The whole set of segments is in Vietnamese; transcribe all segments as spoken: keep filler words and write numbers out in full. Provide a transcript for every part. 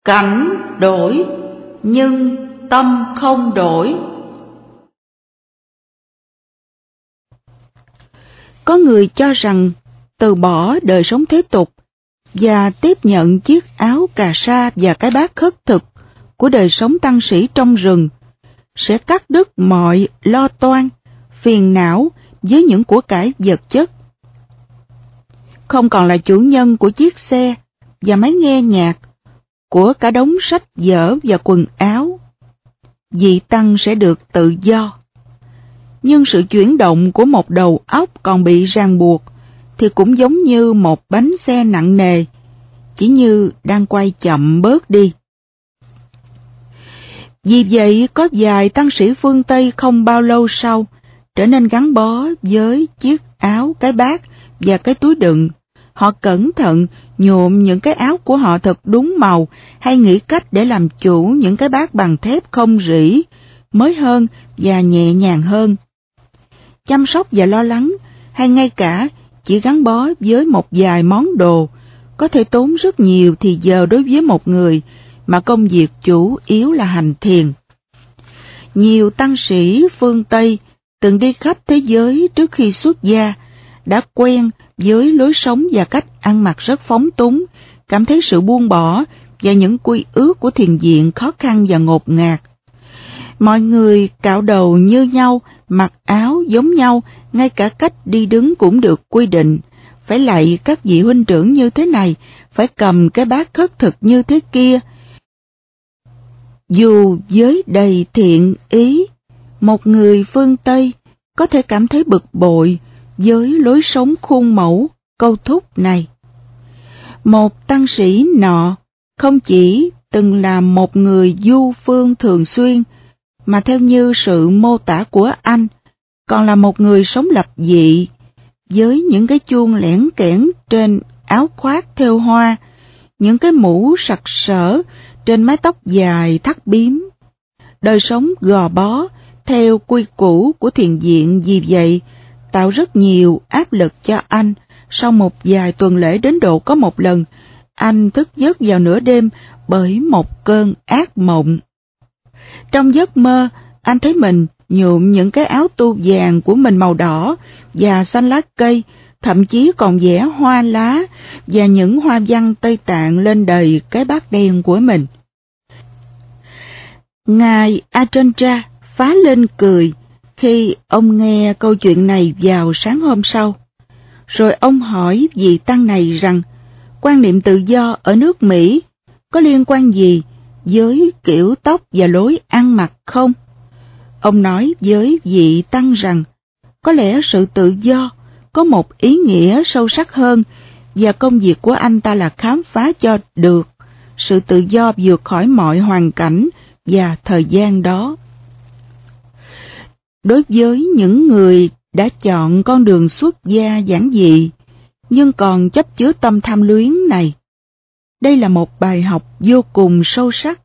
Cảnh đổi, nhưng tâm không đổi. Có người cho rằng từ bỏ đời sống thế tục và tiếp nhận chiếc áo cà sa và cái bát khất thực của đời sống tăng sĩ trong rừng sẽ cắt đứt mọi lo toan, phiền não với những của cải vật chất. Không còn là chủ nhân của chiếc xe và máy nghe nhạc, của cả đống sách vở và quần áo. Vị tăng sẽ được tự do. Nhưng sự chuyển động của một đầu óc còn bị ràng buộc thì cũng giống như một bánh xe nặng nề, chỉ như đang quay chậm bớt đi. Vì vậy, có vài tăng sĩ phương Tây không bao lâu sau trở nên gắn bó với chiếc áo, cái bát và cái túi đựng. Họ cẩn thận nhuộm những cái áo của họ thật đúng màu, hay nghĩ cách để làm chủ những cái bát bằng thép không rỉ, mới hơn và nhẹ nhàng hơn. Chăm sóc và lo lắng, hay ngay cả chỉ gắn bó với một vài món đồ, có thể tốn rất nhiều thì giờ đối với một người mà công việc chủ yếu là hành thiền. Nhiều tăng sĩ phương Tây từng đi khắp thế giới trước khi xuất gia, đã quen với lối sống và cách ăn mặc rất phóng túng, cảm thấy sự buông bỏ và những quy ước của thiền viện khó khăn và ngột ngạt. Mọi người cạo đầu như nhau, mặc áo giống nhau, ngay cả cách đi đứng cũng được quy định. Phải lạy các vị huynh trưởng như thế này, phải cầm cái bát khất thực như thế kia. Dù với đầy thiện ý, một người phương Tây có thể cảm thấy bực bội với lối sống khuôn mẫu, câu thúc này. Một tăng sĩ nọ không chỉ từng là một người du phương thường xuyên, mà theo như sự mô tả của anh, còn là một người sống lập dị, với những cái chuông lẻn kẽn trên áo khoác thêu hoa, những cái mũ sặc sỡ trên mái tóc dài thắt bím. Đời sống gò bó theo quy củ của thiền viện vì vậy tạo rất nhiều áp lực cho anh. Sau một vài tuần lễ đến độ có một lần, anh thức giấc vào nửa đêm bởi một cơn ác mộng. Trong giấc mơ, anh thấy mình nhuộm những cái áo tu vàng của mình màu đỏ và xanh lá cây, thậm chí còn vẽ hoa lá và những hoa văn Tây Tạng lên đầy cái bát đen của mình. Ngài Ajahn phá lên cười khi ông nghe câu chuyện này vào sáng hôm sau. Rồi ông hỏi vị tăng này rằng quan niệm tự do ở nước Mỹ có liên quan gì với kiểu tóc và lối ăn mặc không? Ông nói với vị tăng rằng có lẽ sự tự do có một ý nghĩa sâu sắc hơn, và công việc của anh ta là khám phá cho được sự tự do vượt khỏi mọi hoàn cảnh và thời gian đó. Đối với những người đã chọn con đường xuất gia giản dị nhưng còn chấp chứa tâm tham luyến này, đây là một bài học vô cùng sâu sắc.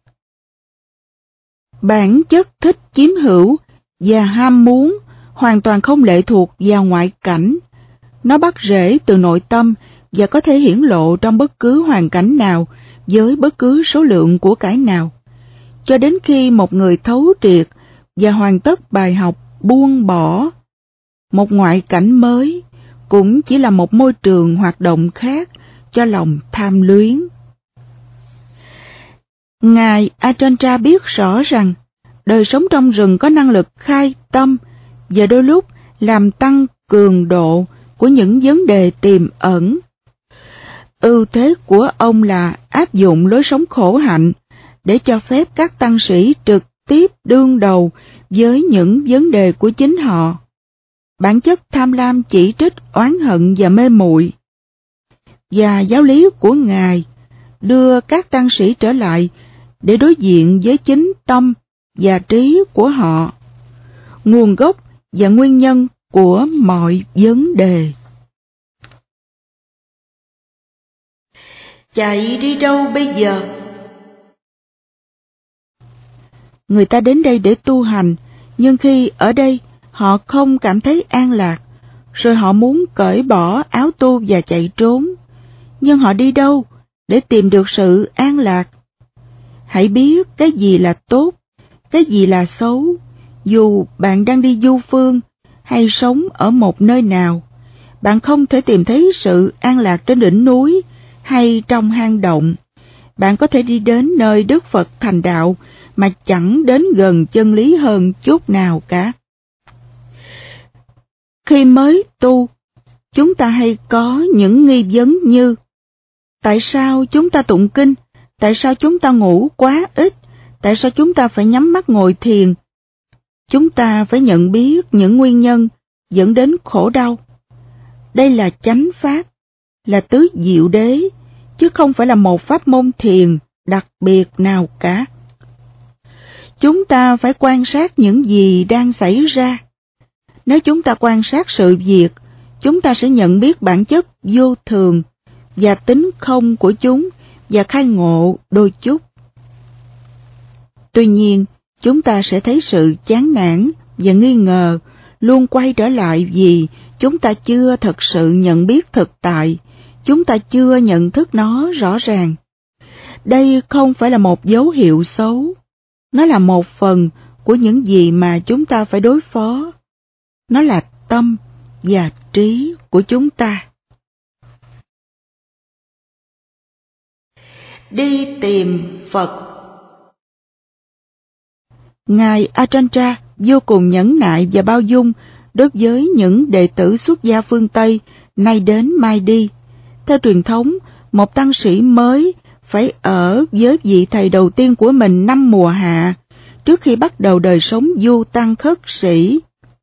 Bản chất thích chiếm hữu và ham muốn hoàn toàn không lệ thuộc vào ngoại cảnh. Nó bắt rễ từ nội tâm và có thể hiển lộ trong bất cứ hoàn cảnh nào với bất cứ số lượng của cải nào. Cho đến khi một người thấu triệt và hoàn tất bài học buông bỏ, một ngoại cảnh mới cũng chỉ là một môi trường hoạt động khác cho lòng tham luyến. Ngài Ajahn biết rõ rằng đời sống trong rừng có năng lực khai tâm và đôi lúc làm tăng cường độ của những vấn đề tiềm ẩn. Ưu thế của ông là áp dụng lối sống khổ hạnh để cho phép các tăng sĩ trực tiếp đương đầu với những vấn đề của chính họ. Bản chất tham lam, chỉ trích, oán hận và mê muội. Và giáo lý của Ngài đưa các tăng sĩ trở lại để đối diện với chính tâm và trí của họ, nguồn gốc và nguyên nhân của mọi vấn đề. Chạy đi đâu bây giờ? Người ta đến đây để tu hành, nhưng khi ở đây họ không cảm thấy an lạc, rồi họ muốn cởi bỏ áo tu và chạy trốn. Nhưng họ đi đâu để tìm được sự an lạc? Hãy biết cái gì là tốt, cái gì là xấu, dù bạn đang đi du phương hay sống ở một nơi nào. Bạn không thể tìm thấy sự an lạc trên đỉnh núi hay trong hang động. Bạn có thể đi đến nơi Đức Phật thành đạo mà chẳng đến gần chân lý hơn chút nào cả. Khi mới tu, chúng ta hay có những nghi vấn như: tại sao chúng ta tụng kinh? Tại sao chúng ta ngủ quá ít? Tại sao chúng ta phải nhắm mắt ngồi thiền? Chúng ta phải nhận biết những nguyên nhân dẫn đến khổ đau. Đây là chánh pháp, là tứ diệu đế, chứ không phải là một pháp môn thiền đặc biệt nào cả. Chúng ta phải quan sát những gì đang xảy ra. Nếu chúng ta quan sát sự việc, chúng ta sẽ nhận biết bản chất vô thường và tính không của chúng và khai ngộ đôi chút. Tuy nhiên, chúng ta sẽ thấy sự chán nản và nghi ngờ luôn quay trở lại vì chúng ta chưa thật sự nhận biết thực tại, chúng ta chưa nhận thức nó rõ ràng. Đây không phải là một dấu hiệu xấu, nó là một phần của những gì mà chúng ta phải đối phó. Nó là tâm và trí của chúng ta. Đi tìm Phật. Ngài Ajahn vô cùng nhẫn nại và bao dung đối với những đệ tử xuất gia phương Tây nay đến mai đi. Theo truyền thống, một tăng sĩ mới phải ở với vị thầy đầu tiên của mình năm mùa hạ, trước khi bắt đầu đời sống du tăng khất sĩ.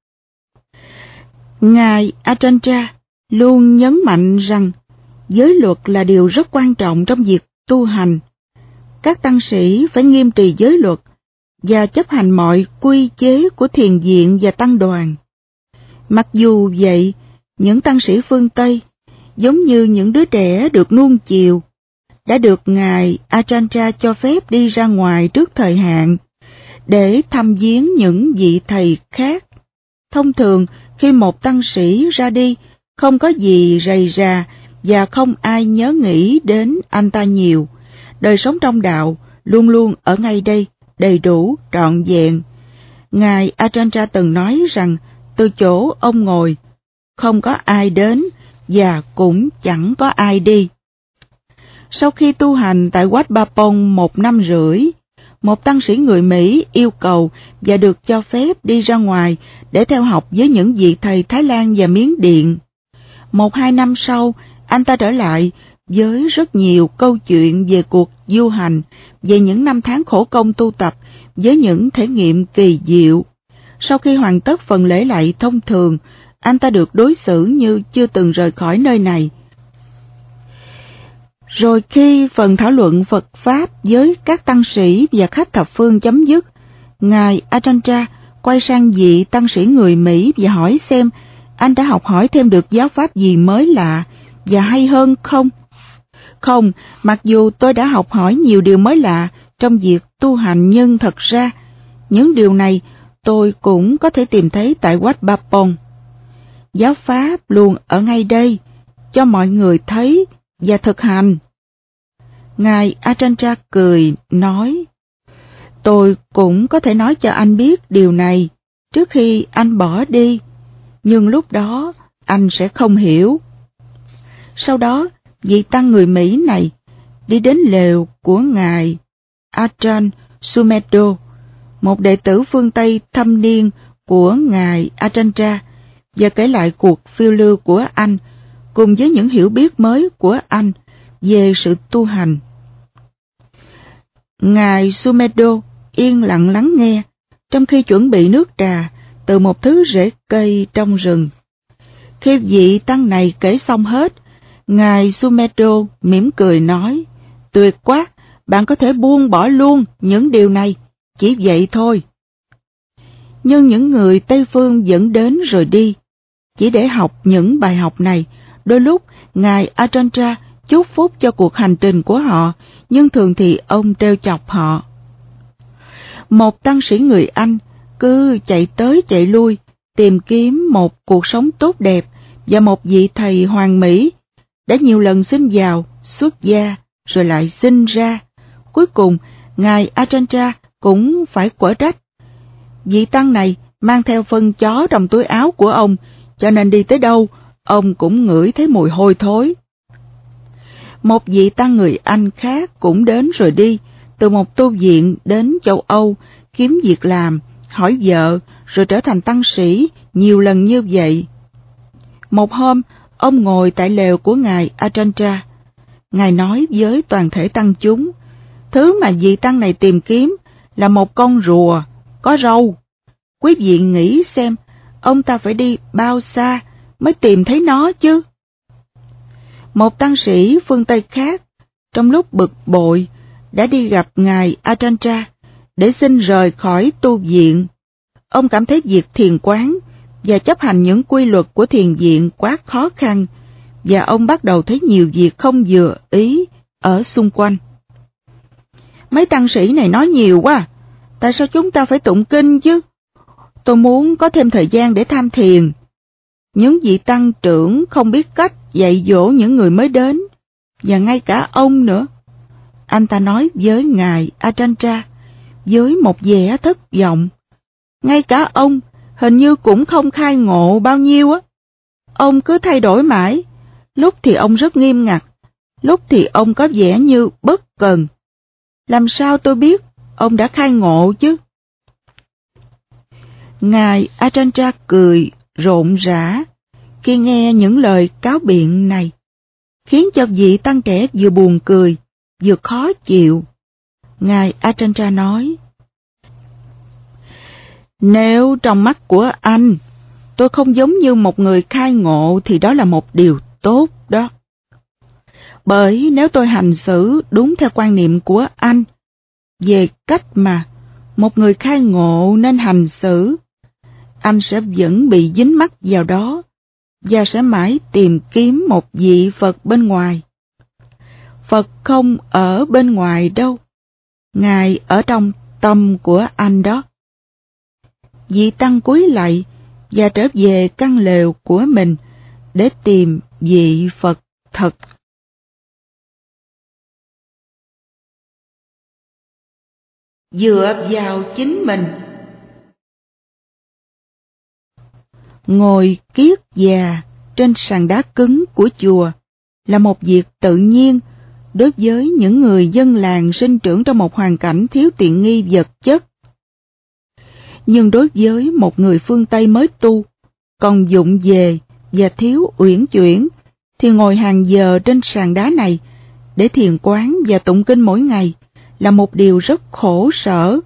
Ngài Ajahn luôn nhấn mạnh rằng giới luật là điều rất quan trọng trong việc tu hành. Các tăng sĩ phải nghiêm trì giới luật và chấp hành mọi quy chế của thiền viện và tăng đoàn. Mặc dù vậy, những tăng sĩ phương Tây, giống như những đứa trẻ được nuông chiều, đã được Ngài Ajahn cho phép đi ra ngoài trước thời hạn để thăm viếng những vị thầy khác. Thông thường, khi một tăng sĩ ra đi, không có gì rầy rà và không ai nhớ nghĩ đến anh ta nhiều. Đời sống trong đạo luôn luôn ở ngay đây, đầy đủ, trọn vẹn. Ngài Ajahn từng nói rằng từ chỗ ông ngồi, không có ai đến và cũng chẳng có ai đi. Sau khi tu hành tại Wat Ba Pong một năm rưỡi, một tăng sĩ người Mỹ yêu cầu và được cho phép đi ra ngoài để theo học với những vị thầy Thái Lan và Miến Điện. Một hai năm sau, anh ta trở lại với rất nhiều câu chuyện về cuộc du hành, về những năm tháng khổ công tu tập với những thể nghiệm kỳ diệu. Sau khi hoàn tất phần lễ lạy thông thường, anh ta được đối xử như chưa từng rời khỏi nơi này. Rồi khi phần thảo luận Phật Pháp với các tăng sĩ và khách thập phương chấm dứt, Ngài Ajahn quay sang vị tăng sĩ người Mỹ và hỏi xem anh đã học hỏi thêm được giáo pháp gì mới lạ và hay hơn không? Không, mặc dù tôi đã học hỏi nhiều điều mới lạ trong việc tu hành, nhưng thật ra những điều này tôi cũng có thể tìm thấy tại Wat Ba Pong. Giáo pháp luôn ở ngay đây, cho mọi người thấy và thực hành. Ngài Ajahn cười, nói, tôi cũng có thể nói cho anh biết điều này trước khi anh bỏ đi, nhưng lúc đó anh sẽ không hiểu. Sau đó, vị tăng người Mỹ này đi đến lều của Ngài Ajahn Sumedho, một đệ tử phương Tây thâm niên của Ngài Ajahn, và kể lại cuộc phiêu lưu của anh cùng với những hiểu biết mới của anh về sự tu hành. Ngài Sumedho yên lặng lắng nghe, trong khi chuẩn bị nước trà từ một thứ rễ cây trong rừng. Khi vị tăng này kể xong hết, Ngài Sumedho mỉm cười nói, tuyệt quá, bạn có thể buông bỏ luôn những điều này, chỉ vậy thôi. Nhưng những người Tây Phương vẫn đến rồi đi, chỉ để học những bài học này. Đôi lúc, Ngài Ajahn chúc phúc cho cuộc hành trình của họ, nhưng thường thì ông trêu chọc họ. Một tăng sĩ người Anh cứ chạy tới chạy lui, tìm kiếm một cuộc sống tốt đẹp, và một vị thầy hoàn mỹ đã nhiều lần xin vào, xuất gia, rồi lại sinh ra. Cuối cùng, Ngài Ajahn cũng phải quở trách. Vị tăng này mang theo phân chó trong túi áo của ông, cho nên đi tới đâu, ông cũng ngửi thấy mùi hôi thối. Một vị tăng người Anh khác cũng đến rồi đi, từ một tu viện đến châu Âu, kiếm việc làm, hỏi vợ, rồi trở thành tăng sĩ nhiều lần như vậy. Một hôm, ông ngồi tại lều của Ngài Ajahn. Ngài nói với toàn thể tăng chúng, thứ mà vị tăng này tìm kiếm là một con rùa có râu. Quý vị nghĩ xem, ông ta phải đi bao xa mới tìm thấy nó chứ? Một tăng sĩ phương Tây khác, trong lúc bực bội, đã đi gặp Ngài Ajahn để xin rời khỏi tu viện. Ông cảm thấy việc thiền quán và chấp hành những quy luật của thiền viện quá khó khăn, và ông bắt đầu thấy nhiều việc không vừa ý ở xung quanh. Mấy tăng sĩ này nói nhiều quá, tại sao chúng ta phải tụng kinh chứ? Tôi muốn có thêm thời gian để tham thiền. Những vị tăng trưởng không biết cách dạy dỗ những người mới đến, và ngay cả ông nữa. Anh ta nói với Ngài Ajahn với một vẻ thất vọng. Ngay cả ông hình như cũng không khai ngộ bao nhiêu á. Ông cứ thay đổi mãi, lúc thì ông rất nghiêm ngặt, lúc thì ông có vẻ như bất cần. Làm sao tôi biết ông đã khai ngộ chứ? Ngài Ajahn cười rộn rã khi nghe những lời cáo biện này, khiến cho vị tăng trẻ vừa buồn cười, vừa khó chịu. Ngài Ajahn nói, nếu trong mắt của anh, tôi không giống như một người khai ngộ thì đó là một điều tốt đó. Bởi nếu tôi hành xử đúng theo quan niệm của anh, về cách mà một người khai ngộ nên hành xử, anh sẽ vẫn bị dính mắc vào đó, và sẽ mãi tìm kiếm một vị Phật bên ngoài. Phật không ở bên ngoài đâu, Ngài ở trong tâm của anh đó. Vị tăng cúi lạy và trở về căn lều của mình để tìm vị Phật thật. Dựa vào chính mình. Ngồi kiết già trên sàn đá cứng của chùa là một việc tự nhiên đối với những người dân làng sinh trưởng trong một hoàn cảnh thiếu tiện nghi vật chất. Nhưng đối với một người phương Tây mới tu, còn vụng về và thiếu uyển chuyển, thì ngồi hàng giờ trên sàn đá này để thiền quán và tụng kinh mỗi ngày là một điều rất khổ sở.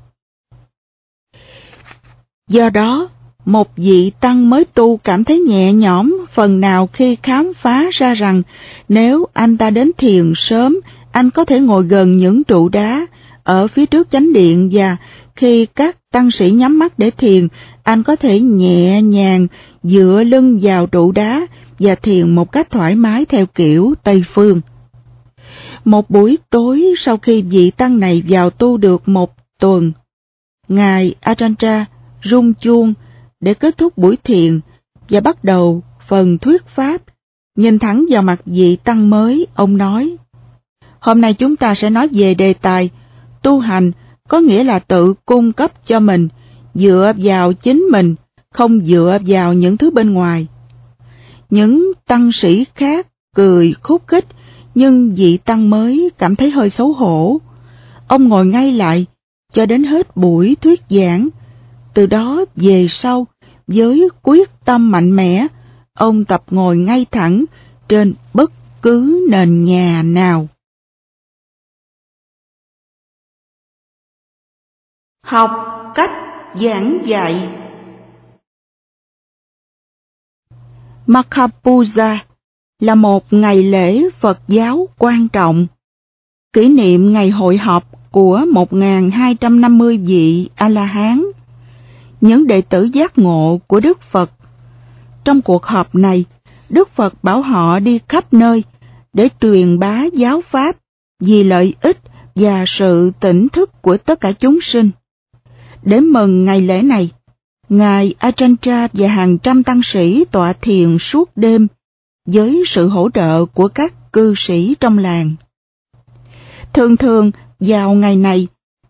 Do đó, một vị tăng mới tu cảm thấy nhẹ nhõm phần nào khi khám phá ra rằng nếu anh ta đến thiền sớm, anh có thể ngồi gần những trụ đá ở phía trước chánh điện, và khi các tăng sĩ nhắm mắt để thiền, anh có thể nhẹ nhàng dựa lưng vào trụ đá và thiền một cách thoải mái theo kiểu Tây Phương. Một buổi tối sau khi vị tăng này vào tu được một tuần, Ngài Ajahn rung chuông để kết thúc buổi thiền và bắt đầu phần thuyết pháp. Nhìn thẳng vào mặt vị tăng mới, ông nói, hôm nay chúng ta sẽ nói về đề tài tu hành, có nghĩa là tự cung cấp cho mình, dựa vào chính mình, không dựa vào những thứ bên ngoài. Những tăng sĩ khác cười khúc khích, nhưng vị tăng mới cảm thấy hơi xấu hổ. Ông ngồi ngay lại cho đến hết buổi thuyết giảng. Từ đó về sau, với quyết tâm mạnh mẽ, ông tập ngồi ngay thẳng trên bất cứ nền nhà nào. Học cách giảng dạy. Makhapuja là một ngày lễ Phật giáo quan trọng, kỷ niệm ngày hội họp của một nghìn hai trăm năm mươi vị A-la-hán, những đệ tử giác ngộ của Đức Phật. Trong cuộc họp này, Đức Phật bảo họ đi khắp nơi để truyền bá giáo pháp vì lợi ích và sự tỉnh thức của tất cả chúng sinh. Để mừng ngày lễ này, Ngài Ajahn và hàng trăm tăng sĩ tọa thiền suốt đêm với sự hỗ trợ của các cư sĩ trong làng. Thường thường vào ngày này,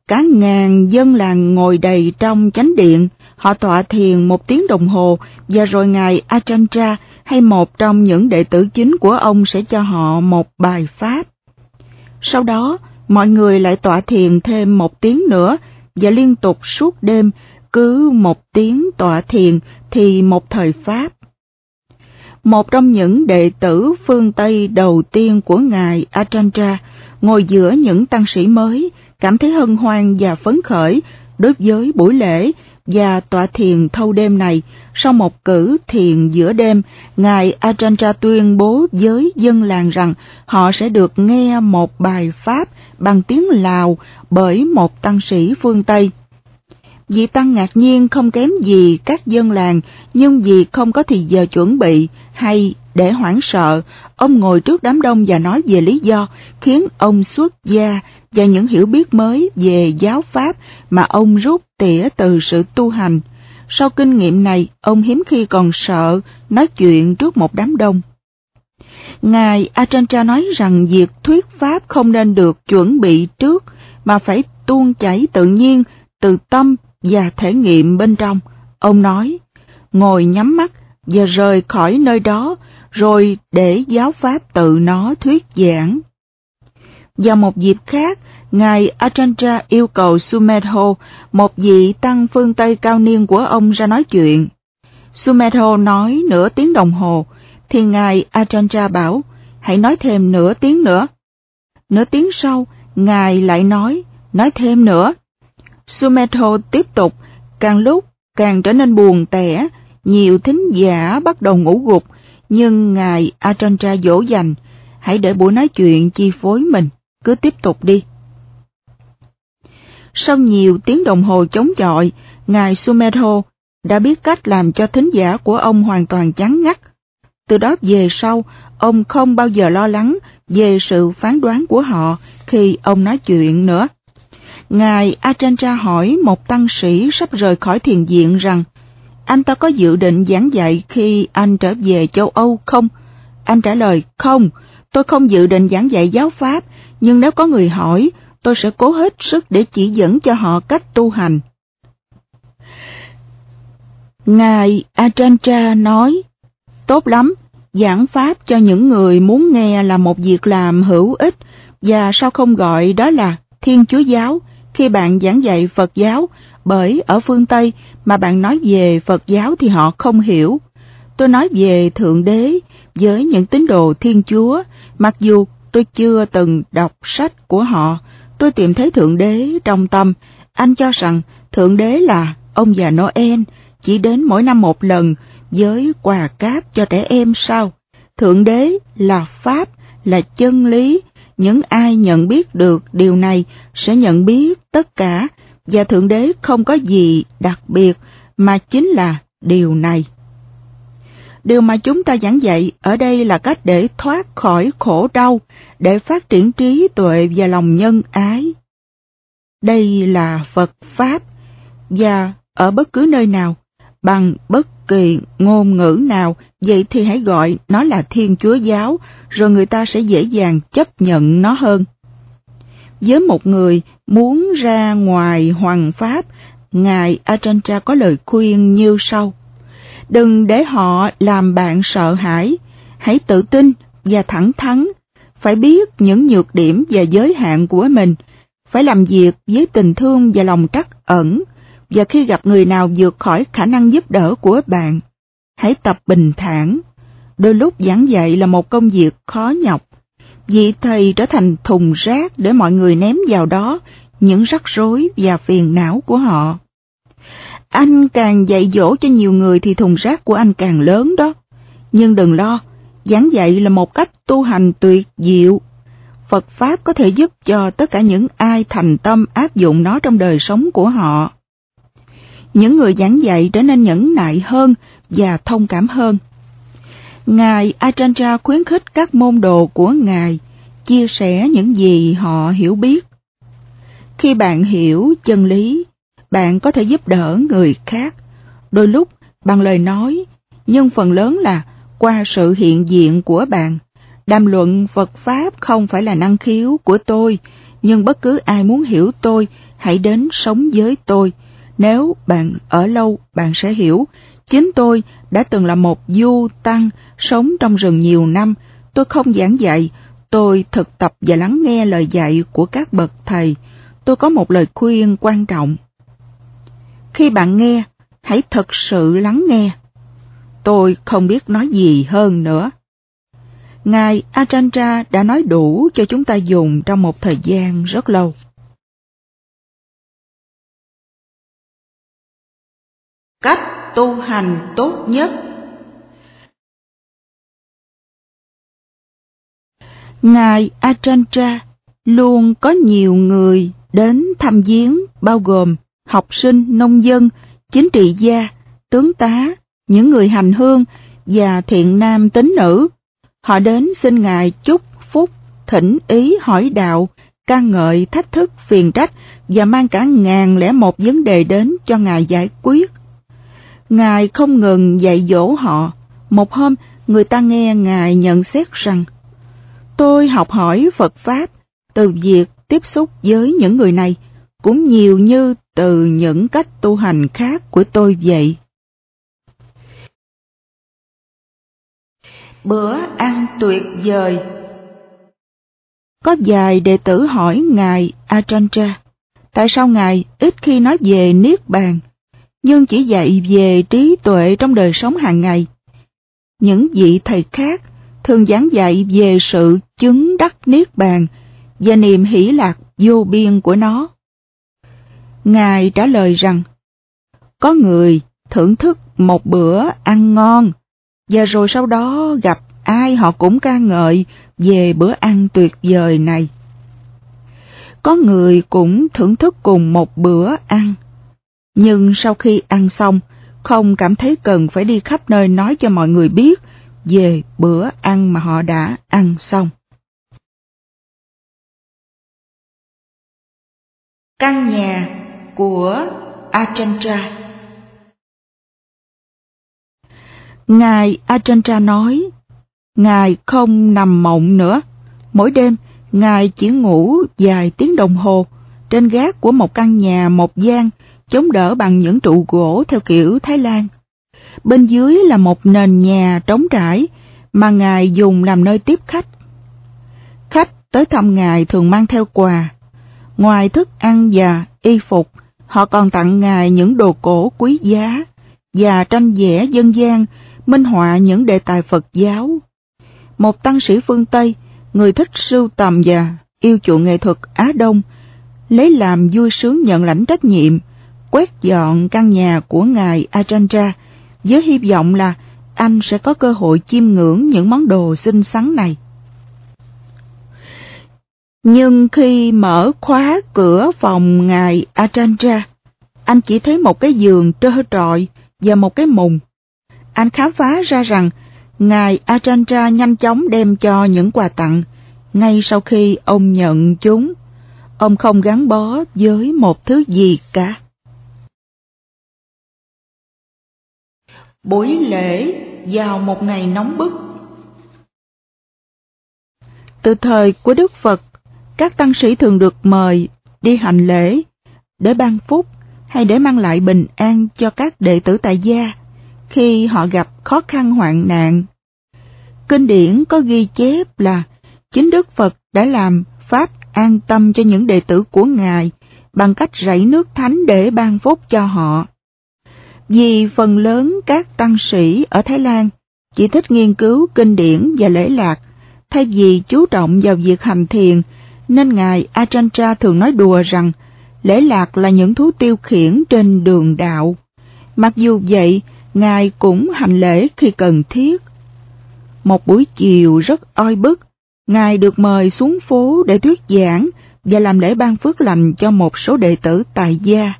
Cả ngàn dân làng ngồi đầy trong chánh điện, họ tọa thiền một tiếng đồng hồ, và rồi ngài Ajahn hay một trong những đệ tử chính của ông sẽ cho họ một bài pháp. Sau đó, mọi người lại tọa thiền thêm một tiếng nữa, và liên tục suốt đêm, cứ một tiếng tọa thiền thì một thời pháp. Một trong những đệ tử phương Tây đầu tiên của ngài Ajahn ngồi giữa những tăng sĩ mới, cảm thấy hân hoan và phấn khởi đối với buổi lễ và tọa thiền thâu đêm này. Sau một cử thiền giữa đêm, ngài Ajahn tuyên bố với dân làng rằng họ sẽ được nghe một bài pháp bằng tiếng Lào bởi một tăng sĩ phương Tây. Vị tăng ngạc nhiên không kém gì các dân làng, nhưng vì không có thì giờ chuẩn bị hay để hoảng sợ, ông ngồi trước đám đông và nói về lý do khiến ông xuất gia và những hiểu biết mới về giáo pháp mà ông rút tỉa từ sự tu hành. Sau kinh nghiệm này, ông hiếm khi còn sợ nói chuyện trước một đám đông. Ngài Ajahn nói rằng việc thuyết pháp không nên được chuẩn bị trước, mà phải tuôn chảy tự nhiên từ tâm và thể nghiệm bên trong. Ông nói, ngồi nhắm mắt và rời khỏi nơi đó, rồi để giáo pháp tự nó thuyết giảng. Vào một dịp khác, ngài Ajahn yêu cầu Sumedho, một vị tăng phương Tây cao niên của ông, ra nói chuyện. Sumedho nói nửa tiếng đồng hồ, thì ngài Ajahn bảo, hãy nói thêm nửa tiếng nữa. Nửa tiếng sau, ngài lại nói, nói thêm nữa. Sumedho tiếp tục, càng lúc càng trở nên buồn tẻ, nhiều thính giả bắt đầu ngủ gục, nhưng ngài Ajahn dỗ dành, hãy để buổi nói chuyện chi phối mình, cứ tiếp tục đi. Sau nhiều tiếng đồng hồ chống chọi, ngài Sumedho đã biết cách làm cho thính giả của ông hoàn toàn chán ngắt. Từ đó về sau, ông không bao giờ lo lắng về sự phán đoán của họ khi ông nói chuyện nữa. Ngài Ajahn hỏi một tăng sĩ sắp rời khỏi thiền viện rằng, anh ta có dự định giảng dạy khi anh trở về châu Âu không? Anh trả lời, không, tôi không dự định giảng dạy giáo pháp, nhưng nếu có người hỏi, tôi sẽ cố hết sức để chỉ dẫn cho họ cách tu hành. Ngài Ajahn nói, tốt lắm, giảng pháp cho những người muốn nghe là một việc làm hữu ích, và sao không gọi đó là Thiên Chúa giáo khi bạn giảng dạy Phật giáo, bởi ở phương Tây mà bạn nói về Phật giáo thì họ không hiểu. Tôi nói về Thượng Đế với những tín đồ Thiên Chúa, mặc dù tôi chưa từng đọc sách của họ. Tôi tìm thấy Thượng Đế trong tâm. Anh cho rằng Thượng Đế là ông già Noel, chỉ đến mỗi năm một lần với quà cáp cho trẻ em sao? Thượng Đế là Pháp, là chân lý. Những ai nhận biết được điều này sẽ nhận biết tất cả, và Thượng Đế không có gì đặc biệt, mà chính là điều này. Điều mà chúng ta giảng dạy ở đây là cách để thoát khỏi khổ đau, để phát triển trí tuệ và lòng nhân ái. Đây là Phật Pháp, và ở bất cứ nơi nào, bằng bất kỳ ngôn ngữ nào, vậy thì hãy gọi nó là Thiên Chúa giáo, rồi người ta sẽ dễ dàng chấp nhận nó hơn. Với một người muốn ra ngoài hoằng pháp, ngài Ajahn có lời khuyên như sau. Đừng để họ làm bạn sợ hãi, hãy tự tin và thẳng thắn, phải biết những nhược điểm và giới hạn của mình, phải làm việc với tình thương và lòng trắc ẩn, và khi gặp người nào vượt khỏi khả năng giúp đỡ của bạn, hãy tập bình thản. Đôi lúc giảng dạy là một công việc khó nhọc, vị thầy trở thành thùng rác để mọi người ném vào đó những rắc rối và phiền não của họ. Anh càng dạy dỗ cho nhiều người thì thùng rác của anh càng lớn đó. Nhưng đừng lo, giảng dạy là một cách tu hành tuyệt diệu. Phật Pháp có thể giúp cho tất cả những ai thành tâm áp dụng nó trong đời sống của họ. Những người giảng dạy trở nên nhẫn nại hơn và thông cảm hơn. Ngài Ajahn khuyến khích các môn đồ của Ngài chia sẻ những gì họ hiểu biết. Khi bạn hiểu chân lý, bạn có thể giúp đỡ người khác, đôi lúc bằng lời nói, nhưng phần lớn là qua sự hiện diện của bạn. Đàm luận Phật Pháp không phải là năng khiếu của tôi, nhưng bất cứ ai muốn hiểu tôi, hãy đến sống với tôi. Nếu bạn ở lâu, bạn sẽ hiểu. Chính tôi đã từng là một du tăng, sống trong rừng nhiều năm. Tôi không giảng dạy, tôi thực tập và lắng nghe lời dạy của các bậc thầy. Tôi có một lời khuyên quan trọng. Khi bạn nghe, hãy thật sự lắng nghe. Tôi không biết nói gì hơn nữa. Ngài Ajahn đã nói đủ cho chúng ta dùng trong một thời gian rất lâu. Cách tu hành tốt nhất. Ngài Ajahn luôn có nhiều người đến thăm viếng, bao gồm học sinh, nông dân, chính trị gia, tướng tá, những người hành hương và thiện nam tín nữ. Họ đến xin Ngài chúc phúc, thỉnh ý hỏi đạo, ca ngợi, thách thức, phiền trách và mang cả ngàn lẻ một vấn đề đến cho Ngài giải quyết. Ngài không ngừng dạy dỗ họ. Một hôm, người ta nghe Ngài nhận xét rằng, tôi học hỏi Phật Pháp từ việc tiếp xúc với những người này, cũng nhiều như từ những cách tu hành khác của tôi vậy. Bữa ăn tuyệt vời. Có vài đệ tử hỏi Ngài Ajahn, tại sao Ngài ít khi nói về Niết Bàn, nhưng chỉ dạy về trí tuệ trong đời sống hàng ngày? Những vị thầy khác thường giảng dạy về sự chứng đắc Niết Bàn và niềm hỷ lạc vô biên của nó. Ngài trả lời rằng, có người thưởng thức một bữa ăn ngon, và rồi sau đó gặp ai họ cũng ca ngợi về bữa ăn tuyệt vời này. Có người cũng thưởng thức cùng một bữa ăn, nhưng sau khi ăn xong, không cảm thấy cần phải đi khắp nơi nói cho mọi người biết về bữa ăn mà họ đã ăn xong. Căn nhà của Ajahn. Ngài Ajahn nói, Ngài không nằm mộng nữa. Mỗi đêm, Ngài chỉ ngủ vài tiếng đồng hồ trên gác của một căn nhà một gian, chống đỡ bằng những trụ gỗ theo kiểu Thái Lan. Bên dưới là một nền nhà trống trải mà Ngài dùng làm nơi tiếp khách. Khách tới thăm Ngài thường mang theo quà. Ngoài thức ăn và y phục, họ còn tặng Ngài những đồ cổ quý giá và tranh vẽ dân gian minh họa những đề tài Phật giáo. Một tăng sĩ phương Tây, người thích sưu tầm và yêu chuộng nghệ thuật Á Đông, lấy làm vui sướng nhận lãnh trách nhiệm quét dọn căn nhà của Ngài Ajahn với hy vọng là anh sẽ có cơ hội chiêm ngưỡng những món đồ xinh xắn này. Nhưng khi mở khóa cửa phòng Ngài Ajahn, anh chỉ thấy một cái giường trơ trọi và một cái mùng. Anh khám phá ra rằng Ngài Ajahn nhanh chóng đem cho những quà tặng ngay sau khi ông nhận chúng. Ông không gắn bó với một thứ gì cả. Buổi lễ vào một ngày nóng bức. Từ thời của Đức Phật, các tăng sĩ thường được mời đi hành lễ để ban phúc hay để mang lại bình an cho các đệ tử tại gia khi họ gặp khó khăn hoạn nạn. Kinh điển có ghi chép là chính Đức Phật đã làm pháp an tâm cho những đệ tử của Ngài bằng cách rảy nước thánh để ban phúc cho họ. Vì phần lớn các tăng sĩ ở Thái Lan chỉ thích nghiên cứu kinh điển và lễ lạc, thay vì chú trọng vào việc hành thiền, nên Ngài Ajahn thường nói đùa rằng lễ lạc là những thú tiêu khiển trên đường đạo. Mặc dù vậy, Ngài cũng hành lễ khi cần thiết. Một buổi chiều rất oi bức, Ngài được mời xuống phố để thuyết giảng và làm lễ ban phước lành cho một số đệ tử tại gia.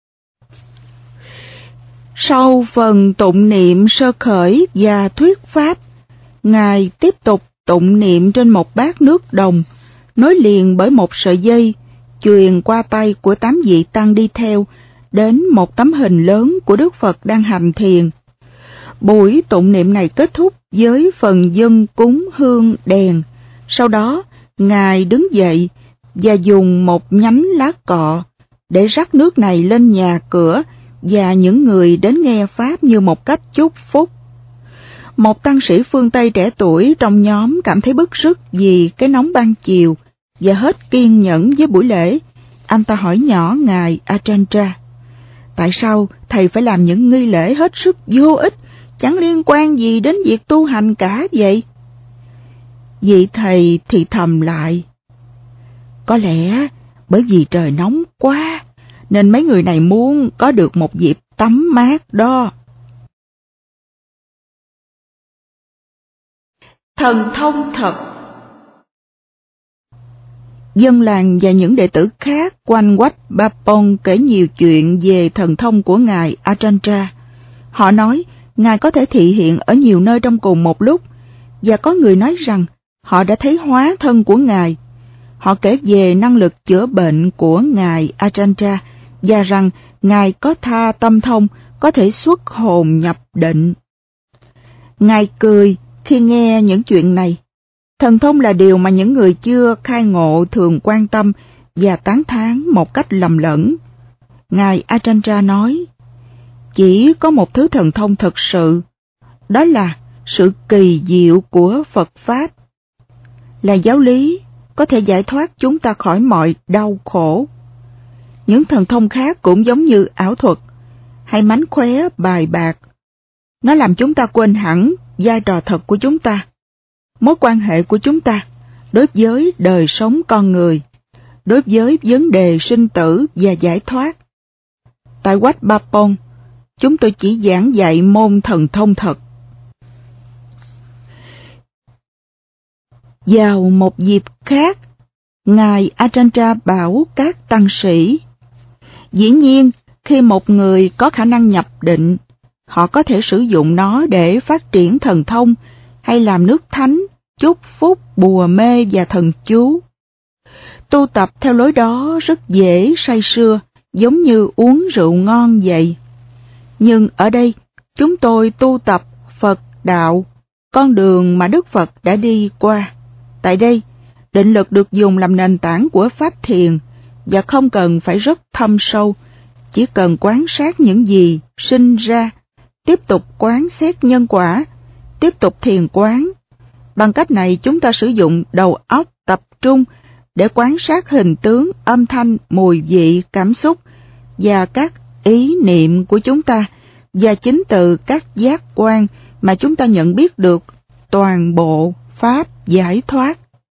Sau phần tụng niệm sơ khởi và thuyết pháp, Ngài tiếp tục tụng niệm trên một bát nước đồng, nối liền bởi một sợi dây, truyền qua tay của tám vị tăng đi theo, đến một tấm hình lớn của Đức Phật đang hành thiền. Buổi tụng niệm này kết thúc với phần dâng cúng hương đèn. Sau đó, Ngài đứng dậy và dùng một nhánh lá cọ để rắc nước này lên nhà cửa và những người đến nghe Pháp như một cách chúc phúc. Một tăng sĩ phương Tây trẻ tuổi trong nhóm cảm thấy bức rứt vì cái nóng ban chiều và hết kiên nhẫn với buổi lễ. Anh ta hỏi nhỏ Ngài Ajahn: tại sao thầy phải làm những nghi lễ hết sức vô ích, chẳng liên quan gì đến việc tu hành cả vậy? Vị thầy thì thầm lại: có lẽ bởi vì trời nóng quá, nên mấy người này muốn có được một dịp tắm mát đó. Thần thông thật. Dân làng và những đệ tử khác quanh quách Ba Pong kể nhiều chuyện về thần thông của Ngài Ajahn. Họ nói Ngài có thể thị hiện ở nhiều nơi trong cùng một lúc, và có người nói rằng họ đã thấy hóa thân của Ngài. Họ kể về năng lực chữa bệnh của Ngài Ajahn và rằng Ngài có tha tâm thông, có thể xuất hồn nhập định. Ngài cười khi nghe những chuyện này. Thần thông là điều mà những người chưa khai ngộ thường quan tâm và tán thán một cách lầm lẫn. Ngài Ajahn nói, chỉ có một thứ thần thông thực sự, đó là sự kỳ diệu của Phật Pháp. Là giáo lý có thể giải thoát chúng ta khỏi mọi đau khổ. Những thần thông khác cũng giống như ảo thuật hay mánh khóe bài bạc. Nó làm chúng ta quên hẳn vai trò thật của chúng ta, mối quan hệ của chúng ta đối với đời sống con người, đối với vấn đề sinh tử và giải thoát. Tại Wat Ba Pong, chúng tôi chỉ giảng dạy môn thần thông thật. Vào một dịp khác, Ngài Ajahn bảo các tăng sĩ, dĩ nhiên khi một người có khả năng nhập định, họ có thể sử dụng nó để phát triển thần thông hay làm nước thánh, chúc phúc, bùa mê và thần chú. Tu tập theo lối đó rất dễ say sưa, giống như uống rượu ngon vậy. Nhưng ở đây, chúng tôi tu tập Phật đạo, con đường mà Đức Phật đã đi qua. Tại đây, định lực được dùng làm nền tảng của pháp thiền và không cần phải rất thâm sâu, chỉ cần quan sát những gì sinh ra, tiếp tục quán xét nhân quả, tiếp tục thiền quán. Bằng cách này chúng ta sử dụng đầu óc tập trung để quan sát hình tướng, âm thanh, mùi vị, cảm xúc và các ý niệm của chúng ta, và chính từ các giác quan mà chúng ta nhận biết được toàn bộ pháp giải thoát.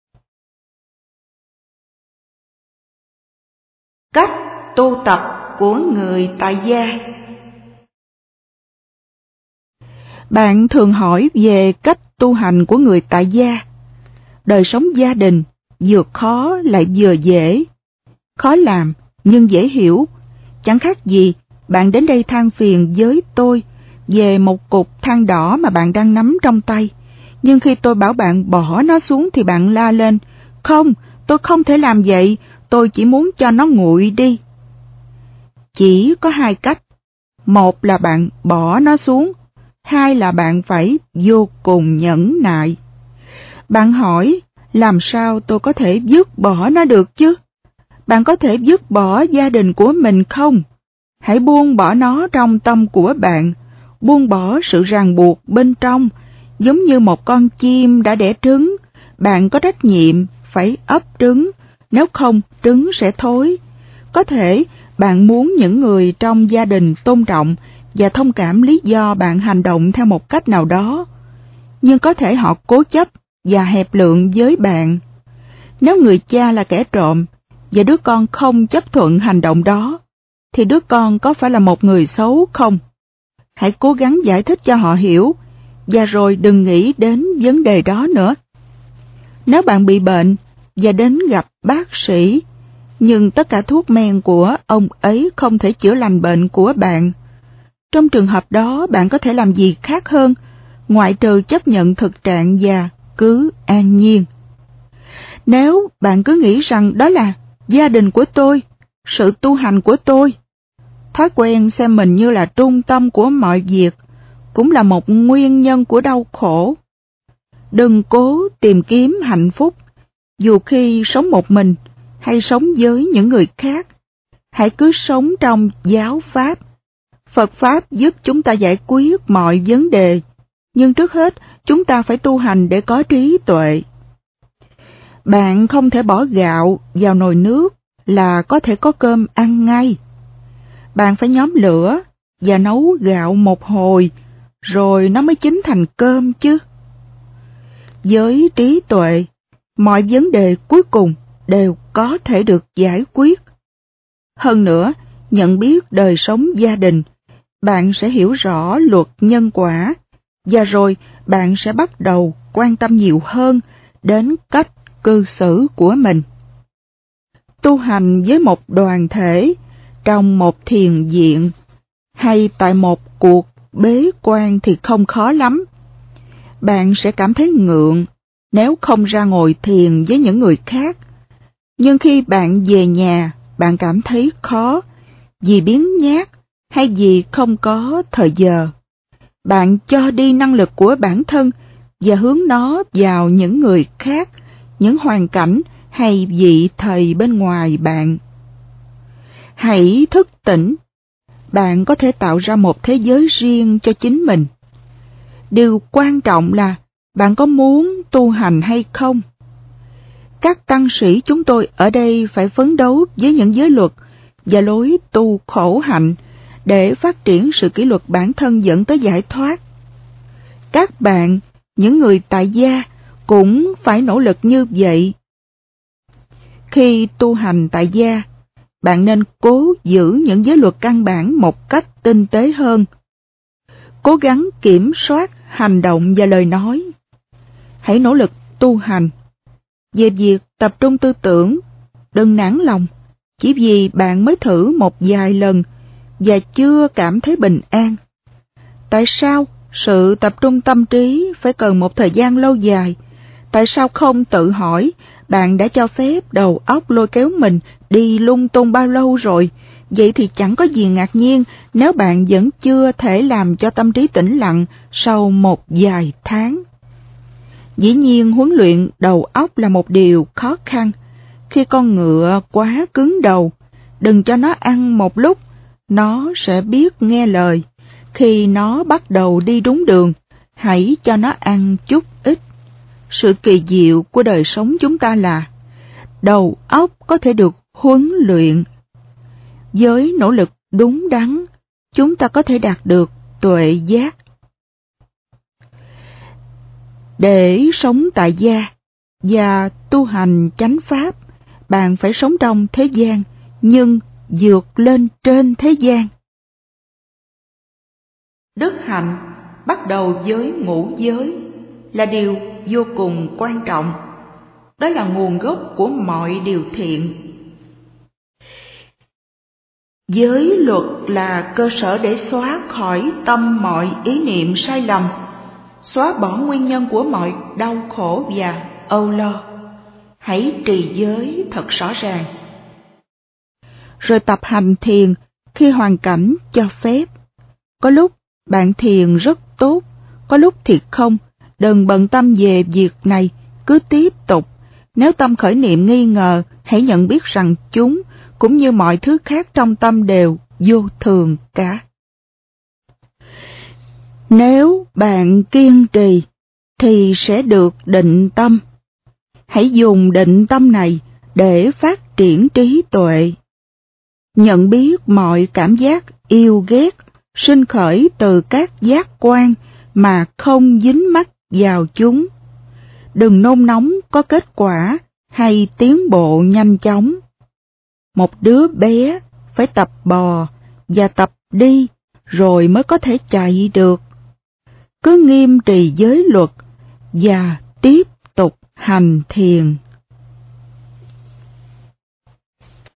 Cách tu tập của người tại gia. Bạn thường hỏi về cách tu hành của người tại gia. Đời sống gia đình vừa khó lại vừa dễ. Khó làm nhưng dễ hiểu. Chẳng khác gì bạn đến đây than phiền với tôi về một cục than đỏ mà bạn đang nắm trong tay. Nhưng khi tôi bảo bạn bỏ nó xuống thì bạn la lên, không, tôi không thể làm vậy, tôi chỉ muốn cho nó nguội đi. Chỉ có hai cách. Một là bạn bỏ nó xuống, hai là bạn phải vô cùng nhẫn nại. Bạn hỏi, làm sao tôi có thể dứt bỏ nó được chứ? Bạn có thể dứt bỏ gia đình của mình không? Hãy buông bỏ nó trong tâm của bạn, buông bỏ sự ràng buộc bên trong, giống như một con chim đã đẻ trứng. Bạn có trách nhiệm phải ấp trứng, nếu không trứng sẽ thối. Có thể bạn muốn những người trong gia đình tôn trọng và thông cảm lý do bạn hành động theo một cách nào đó, nhưng có thể họ cố chấp và hẹp lượng với bạn. Nếu người cha là kẻ trộm và đứa con không chấp thuận hành động đó, thì đứa con có phải là một người xấu không? Hãy cố gắng giải thích cho họ hiểu, và rồi đừng nghĩ đến vấn đề đó nữa. Nếu bạn bị bệnh và đến gặp bác sĩ, nhưng tất cả thuốc men của ông ấy không thể chữa lành bệnh của bạn, trong trường hợp đó bạn có thể làm gì khác hơn, ngoại trừ chấp nhận thực trạng và cứ an nhiên. Nếu bạn cứ nghĩ rằng đó là gia đình của tôi, sự tu hành của tôi, thói quen xem mình như là trung tâm của mọi việc, cũng là một nguyên nhân của đau khổ. Đừng cố tìm kiếm hạnh phúc, dù khi sống một mình hay sống với những người khác. Hãy cứ sống trong giáo pháp. Phật Pháp giúp chúng ta giải quyết mọi vấn đề, nhưng trước hết chúng ta phải tu hành để có trí tuệ. Bạn không thể bỏ gạo vào nồi nước là có thể có cơm ăn ngay. Bạn phải nhóm lửa và nấu gạo một hồi, rồi nó mới chín thành cơm chứ. Với trí tuệ, mọi vấn đề cuối cùng đều có thể được giải quyết. Hơn nữa, nhận biết đời sống gia đình, bạn sẽ hiểu rõ luật nhân quả, và rồi bạn sẽ bắt đầu quan tâm nhiều hơn đến cách cư xử của mình. Tu hành với một đoàn thể, trong một thiền viện, hay tại một cuộc bế quan thì không khó lắm. Bạn sẽ cảm thấy ngượng nếu không ra ngồi thiền với những người khác. Nhưng khi bạn về nhà, bạn cảm thấy khó, vì biếng nhác hay vì không có thời giờ. Bạn cho đi năng lực của bản thân và hướng nó vào những người khác, những hoàn cảnh hay vị thầy bên ngoài bạn. Hãy thức tỉnh. Bạn có thể tạo ra một thế giới riêng cho chính mình. Điều quan trọng là bạn có muốn tu hành hay không. Các tăng sĩ chúng tôi ở đây phải phấn đấu với những giới luật và lối tu khổ hạnh để phát triển sự kỷ luật bản thân dẫn tới giải thoát. Các bạn, những người tại gia, cũng phải nỗ lực như vậy. Khi tu hành tại gia, bạn nên cố giữ những giới luật căn bản một cách tinh tế hơn. Cố gắng kiểm soát hành động và lời nói. Hãy nỗ lực tu hành. Về việc tập trung tư tưởng, đừng nản lòng, chỉ vì bạn mới thử một vài lần và chưa cảm thấy bình an. Tại sao sự tập trung tâm trí phải cần một thời gian lâu dài? Tại sao không tự hỏi bạn đã cho phép đầu óc lôi kéo mình đi lung tung bao lâu rồi? Vậy thì chẳng có gì ngạc nhiên nếu bạn vẫn chưa thể làm cho tâm trí tĩnh lặng sau một vài tháng. Dĩ nhiên huấn luyện đầu óc là một điều khó khăn. Khi con ngựa quá cứng đầu, đừng cho nó ăn một lúc, nó sẽ biết nghe lời. Khi nó bắt đầu đi đúng đường, hãy cho nó ăn chút ít. Sự kỳ diệu của đời sống chúng ta là đầu óc có thể được huấn luyện. Với nỗ lực đúng đắn, chúng ta có thể đạt được tuệ giác. Để sống tại gia và tu hành chánh pháp, bạn phải sống trong thế gian, nhưng vượt lên trên thế gian. Đức hạnh bắt đầu với ngũ giới là điều vô cùng quan trọng. Đó là nguồn gốc của mọi điều thiện. Giới luật là cơ sở để xóa khỏi tâm mọi ý niệm sai lầm, xóa bỏ nguyên nhân của mọi đau khổ và âu lo. Hãy trì giới thật rõ ràng. Rồi tập hành thiền khi hoàn cảnh cho phép. Có lúc bạn thiền rất tốt, có lúc thì không. Đừng bận tâm về việc này, cứ tiếp tục. Nếu tâm khởi niệm nghi ngờ, hãy nhận biết rằng chúng, cũng như mọi thứ khác trong tâm đều vô thường cả. Nếu bạn kiên trì, thì sẽ được định tâm. Hãy dùng định tâm này để phát triển trí tuệ. Nhận biết mọi cảm giác yêu ghét, sinh khởi từ các giác quan mà không dính mắc vào chúng. Đừng nôn nóng có kết quả hay tiến bộ nhanh chóng. Một đứa bé phải tập bò và tập đi rồi mới có thể chạy được. Cứ nghiêm trì giới luật và tiếp tục hành thiền.